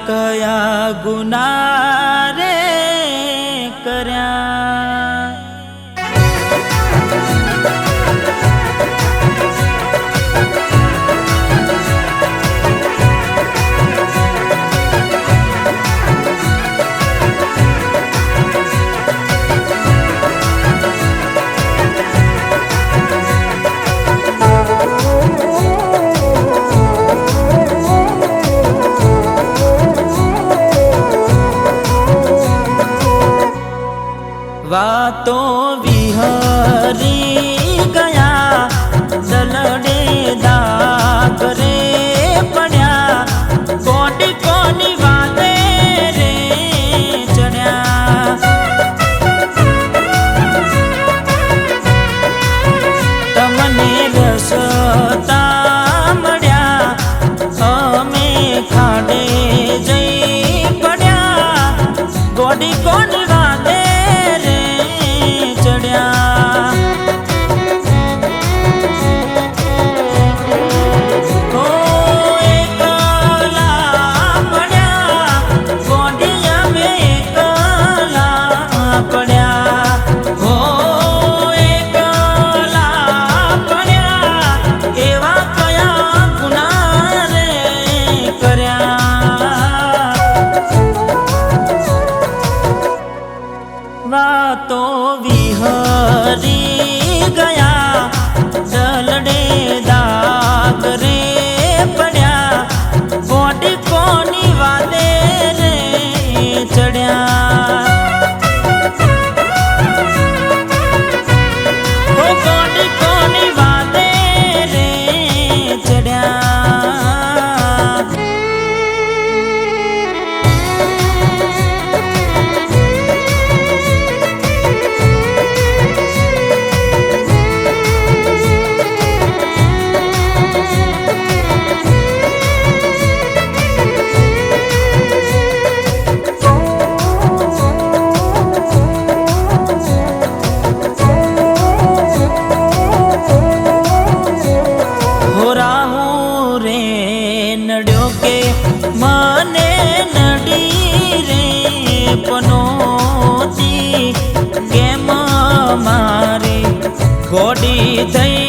कया गुना रे कर्या। वातों विहरी गया दलड़े दाग रे पड़ा, कोटी कोनी वाते रे चढ़या। तमने रसता मड्या अमे खाड़े जई पड्या, गोडी कोनी वाते चढ़या। ओ एकला पड्या गोडिया में एकला पड्या, ओ एकला पड्या एवा कया गुना रे कर्या। वातों विहरी गया दलड़े दाग रे पड़ा, गोडी कोनी वादे रे चढ़या। ओ गोडी कोनी वादे रे चढ़या। नड्यो के माने नडी रे पनोती गेम मारी गोडी थई